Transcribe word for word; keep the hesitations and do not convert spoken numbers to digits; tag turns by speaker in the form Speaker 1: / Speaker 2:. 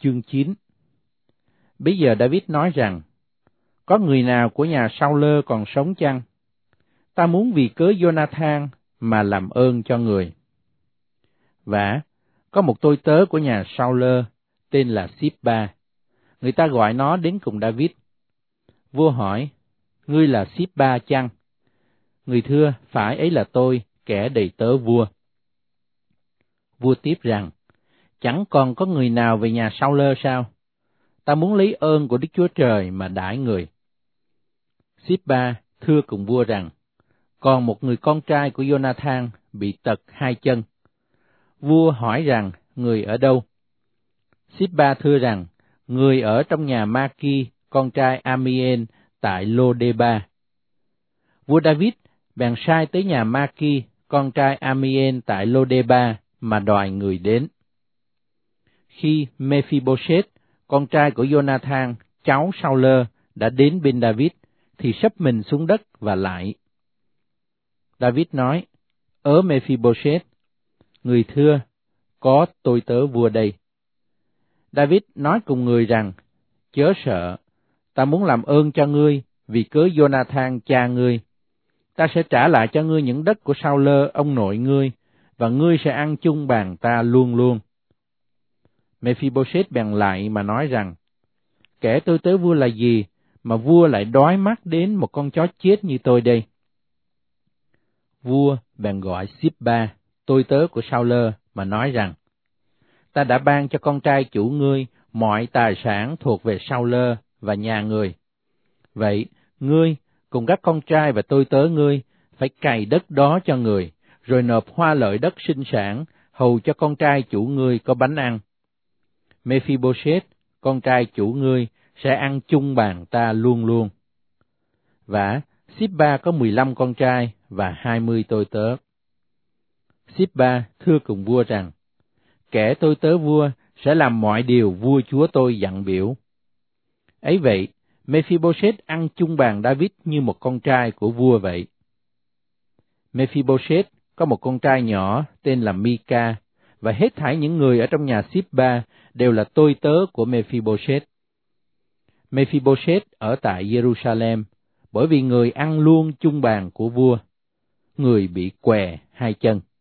Speaker 1: chương chín. Bây giờ David nói rằng, có người nào của nhà Sao-lơ còn sống chăng? Ta muốn vì cớ Jonathan mà làm ơn cho người. Vả, có một tôi tớ của nhà Sao-lơ tên là Síp-ba. Người ta gọi nó đến cùng David. Vua hỏi, ngươi là Síp-ba chăng? Người thưa, phải, ấy là tôi, kẻ đầy tớ vua. Vua tiếp rằng, chẳng còn có người nào về nhà Sao-lơ sao? Ta muốn lấy ơn của Đức Chúa Trời mà đãi người. Síp-ba thưa cùng vua rằng, còn một người con trai của Jonathan bị tật hai chân. Vua hỏi rằng, người ở đâu? Síp-ba thưa rằng, người ở trong nhà Ma-ki, con trai Amiel, tại Lô-đê-ba. Vua David bèn sai tới nhà Ma-ki, con trai Amiel tại Lô-đê-ba, mà đòi người đến. Khi Mephi-bô-sét, con trai của Jonathan, cháu Sao-lơ, đã đến bên David, thì sấp mình xuống đất và lạy. David nói, ớ Mephi-bô-sét, người thưa, có tôi tớ vua đây. David nói cùng người rằng, chớ sợ, ta muốn làm ơn cho ngươi, vì cớ Jonathan cha ngươi. Ta sẽ trả lại cho ngươi những đất của Sao-lơ ông nội ngươi, và ngươi sẽ ăn chung bàn ta luôn luôn. Mephi-bô-sét bèn lại mà nói rằng, kẻ tôi tớ vua là gì, mà vua lại đói mắt đến một con chó chết như tôi đây? Vua bèn gọi Síp-ba, tôi tớ của Sao-lơ, mà nói rằng, ta đã ban cho con trai chủ ngươi mọi tài sản thuộc về Sao-lơ và nhà người. Vậy, ngươi cùng các con trai và tôi tớ ngươi phải cày đất đó cho người, rồi nộp hoa lợi đất sinh sản, hầu cho con trai chủ ngươi có bánh ăn. Mephi-bô-sét, con trai chủ ngươi, sẽ ăn chung bàn ta luôn luôn. Vả, Síp-ba có mười lăm con trai và hai mươi tôi tớ. Síp-ba thưa cùng vua rằng, kẻ tôi tớ vua sẽ làm mọi điều vua chúa tôi dặn biểu. Ấy vậy, Mephi-bô-sét ăn chung bàn David như một con trai của vua vậy. Mephi-bô-sét có một con trai nhỏ tên là Mi-ca, và hết thảy những người ở trong nhà Síp-ba đều là tôi tớ của Mephi-bô-sét. Mephi-bô-sét ở tại Giê-ru-sa-lem, bởi vì người ăn luôn chung bàn của vua. Người bị què hai chân.